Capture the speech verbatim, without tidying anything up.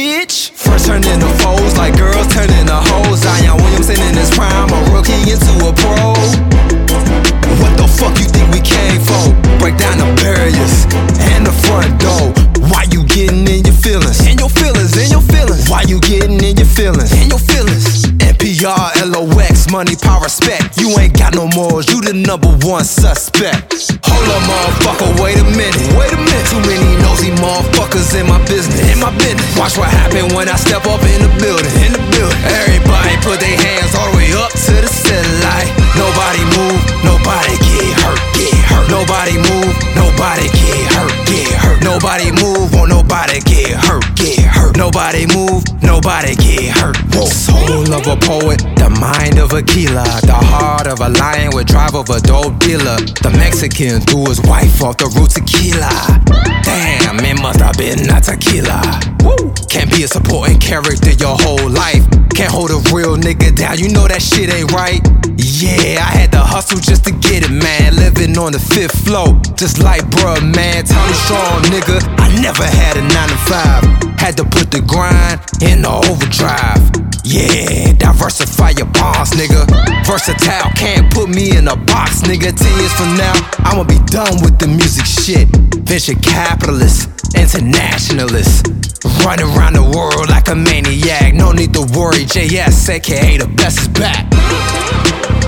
bitch. First turn into foes like girls turn into hoes. Zion Williamson in his prime, a rookie into a pro. What the fuck you think we came for? Break down the barriers and the front door. Why you getting in your feelings? In your feelings, in your feelings. Why you getting in your feelings? In your feelings. N P R, L O X, money, power, respect. You ain't got no morals, you the number one suspect. Hold up, motherfucker, wait a minute. Wait a minute. Too many nosy motherfuckers in my business. In my business. Watch what happen when I step up in the building. In the building. Everybody put their hands all the way up to the ceiling like nobody move, nobody get hurt, get hurt. Nobody move, nobody get hurt, get hurt. Nobody move or nobody get hurt, get hurt. Nobody move, nobody get hurt. Whoa. Soul of a poet, the mind of a killer, the heart of a lion with drive of a dope dealer. The Mexican threw his wife off the root tequila. Damn, it must have been a tequila. Woo. Can't be a supporting character your whole life. Can't hold a real nigga down, you know that shit ain't right. Yeah, I had to hustle just to get it, man. Living on the fifth floor, just like bruh, man. Tommy Strong, nigga. I never had a nine to five. Had to put the grind in the overdrive. Yeah, diversify your bonds, nigga. Versatile, can't put me in a box, nigga. Ten years from now, I'ma be done with the music shit. Venture capitalist, internationalist. Running around the world like a maniac. No need to worry, J S, aka the best is back.